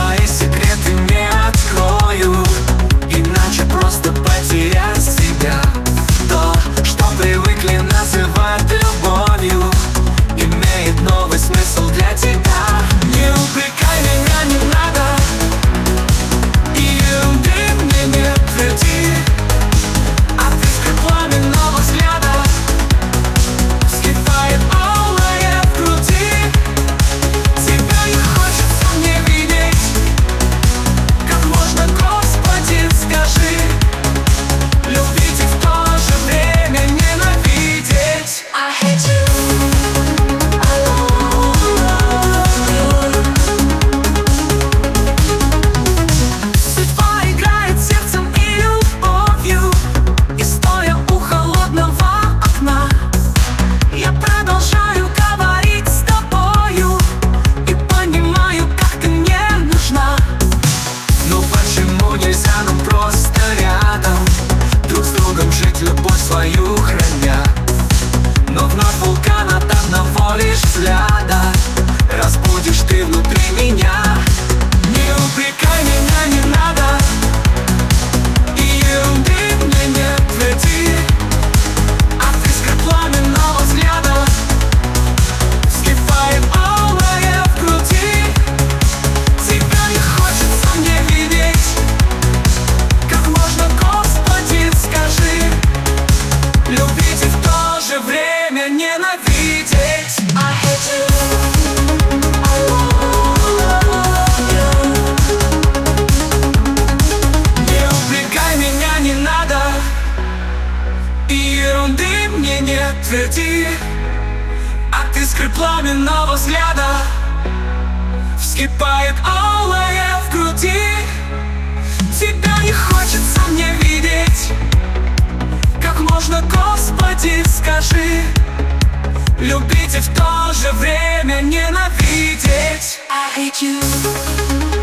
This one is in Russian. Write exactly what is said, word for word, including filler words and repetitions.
твои секреты не открою, иначе просто потерять себя. То, что привыкли называть любовью, имеет новый смысл для тебя. Не упрекай меня, не надо, и ерунды мне не тверди. А ты как пламенного взгляда вскипает алое в груди. Тебя не хочется мне видеть. Как можно, Господи, скажи, любить и в то же время ненавидеть. I hate you. Любовь свою храня, но вновь вулкан от одного лишь взгляда разбудишь ты внутри меня. Не упрекай меня, не надо, и ерунды мне не тверди. От искр пламенного взгляда вскипает алое в груди. Тебя не хочется мне видеть. Как можно, Господи, скажи, любить и в то же время ненавидеть. I hate you. I love you. Не упрекай меня, не надо, и ерунды мне не тверди. От искры пламенного взгляда вскипает алое в груди. Тебя не хочется мне видеть. Как можно, Господи, скажи, любить и в то же время ненавидеть. I hate you.